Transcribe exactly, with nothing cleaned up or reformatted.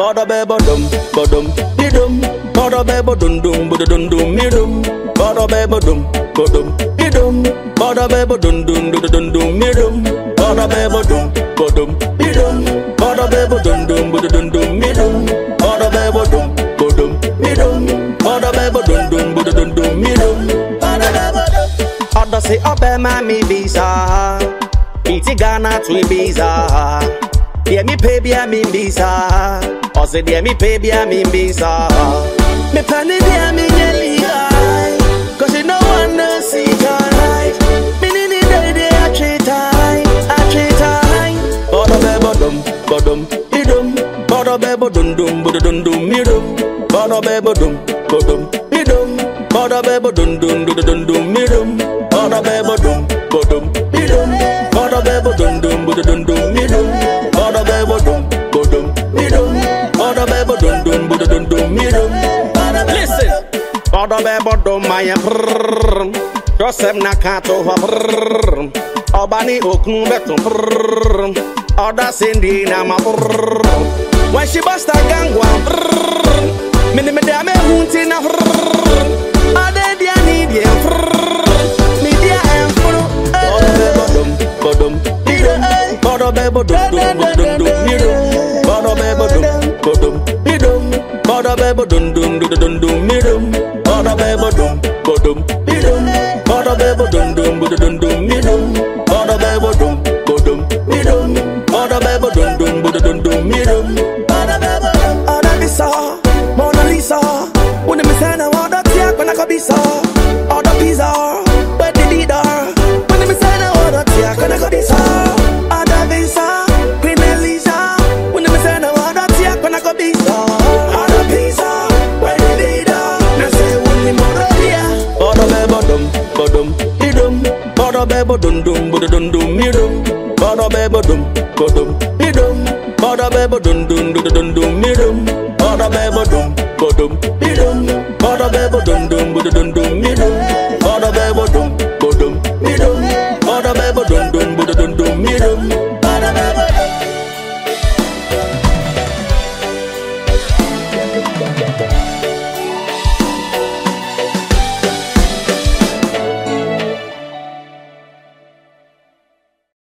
Bada be badum, badum, bidum. Bada be badum, dum, badum, dum, midum. Bada be badum, badum, bidum. Bada be badum, dum, badum, dum, midum. Bada be badum, badum, bidum. Bada be badum, dum, badum, dum, midum. Bada be badum, badum, bidum. Bada be badum, dum, badum, dum, midum. Bada be badum. Oda say obe mami visa. Iti Ghana to Ibiza. Dear me pay be a me visa. Or say dear me pay be a me visa. Me penny dear me jelly high. Cause you no one to see your life. Me need it day day I treat high. I treat high. Bada be badum, badum, idum. Bada be badum, dum, badum, dum, midum. Bada be badum, badum, idum. Bada be badum, dum, badum, dum, midum. Bada be badum, badum, idum. Bada be badum, dum, badum, dum, midum. Bada be badum, badum, idum. Bada be badum, dum, badum, dum, midum. Listen, bada be badum, my brrrr. Joseph Nakato brrrr. Obani oknu beto brrrr. Oda Cindy na ma brrrr. When she bust a gang one brrrr. Mini me dame hunti na brrrr. Ade dia ni dia brrrr. Ni dia em furu. Bada be badum, badum, idum. Bada be badum, dum, badum, dum, midum. Bada be badum, badum, idum. Bada be badum, dum, badum, dum, midum. Bada be badum, badum, idum. Bada be badum, dum, badum, dum, midum. Bada be badum, badum, idum. Bada be badum, dum, badum, dum, midum. Bada be badum. Oda bisa, Mona Lisa. When me say na oda tiak when I go bisa. Oda pizza, where the leader. When me say na oda tiak when I go bisa. Oda visa, Queen Elisa. When me say na oda tiak when I go bisa. Oda pizza, where the leader. Me say when me more dia. Bada be badum, badum, idum. Bada be badum, dum, badum, dum, midum. Bada be badum, badum, idum. Bada be badum, dum, badum, dum, midum. Bada be badum, badum,